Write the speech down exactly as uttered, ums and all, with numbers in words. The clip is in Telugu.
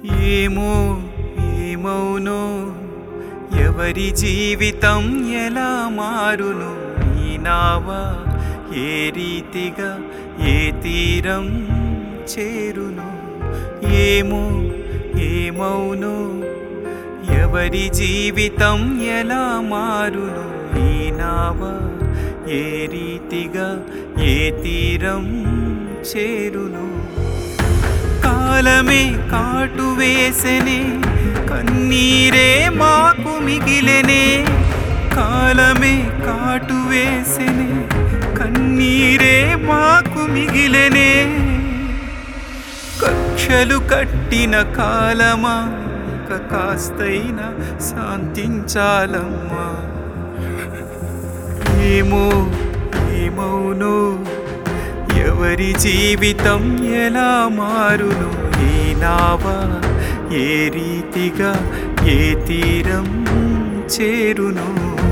ఏమో ఏమౌనో ఎవరి జీవితం ఎలా మారును ఈ నావ ఏ రీతిగా ఏ తీరం చేరును ఏమో ఏమౌనో ఎవరి జీవితం ఎలా మారును ఈ నావ ఏ రీతిగా ఏ తీరం చేరును కాలమే కాటు వేసెనే కన్నీరే మాకు మిగిలెనే కాలమే కాటు వేసెనే కన్నీరే మాకు మిగిలెనే కక్షలు కట్టిన కాలమా ఇక కాస్తైనా శాంతించాలమ్మా ఏమో ఏమౌనో ఎవరి జీవితం ఎలా మారును ఈ నావ ఏ రీతిగా ఏ తీరం చేరును।